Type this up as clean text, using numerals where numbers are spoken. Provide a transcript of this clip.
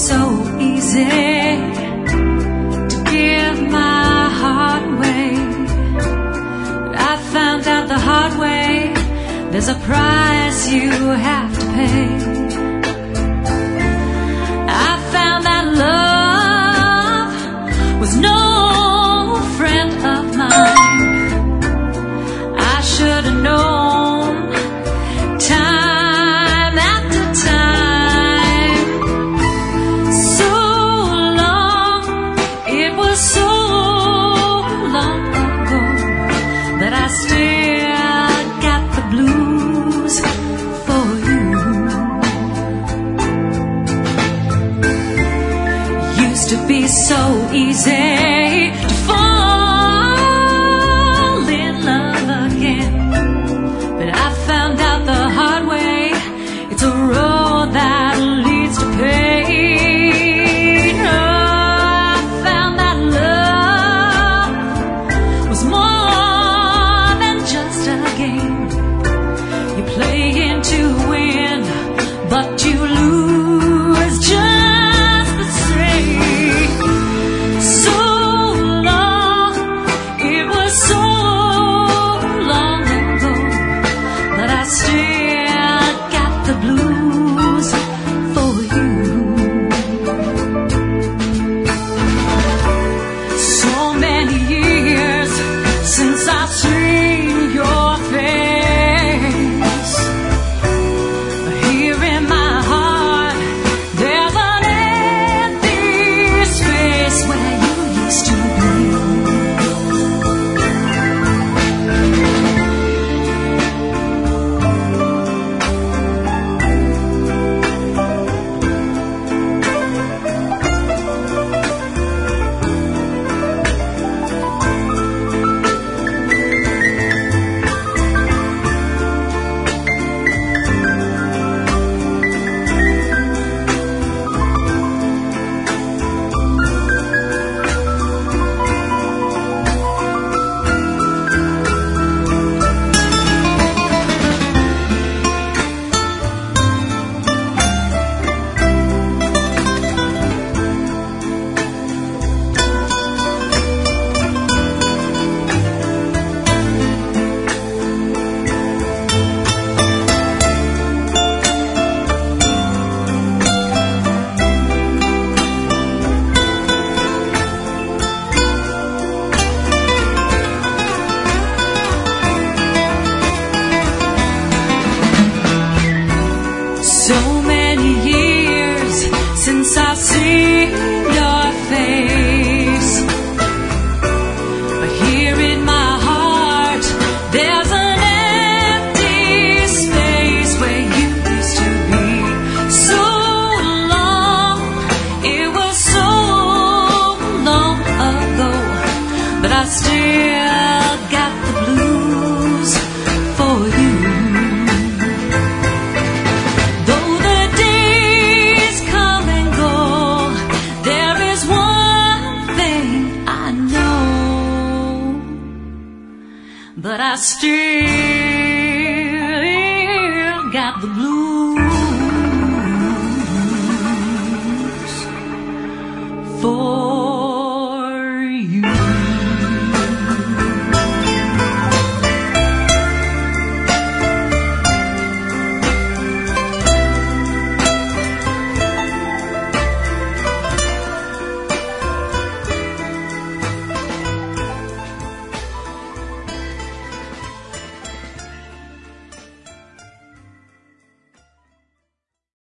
so easy to give my heart away. But I found out the hard way, there's a price you have to pay. I found that love was no friend of mine. I should have known time after time. So long, it was so long ago, but I still got the blues for you. Used to be so easy to fall in love again, but I found out the hard way, it's a road that leads to pain. Oh, I found that love was more than just a game. You play in to win, but you lose just the same. So long, it was so long ago, but I still got the blues for you. So many years since I've seen your face. Here in my heart, there's an empty space where you used to be. So many years since I've seen your face, but here in my heart, there's an empty space where you used to be. So long, it was so long ago, but I still got the blues for you. Though the days come and go, there is one thing I know, but I still got the blues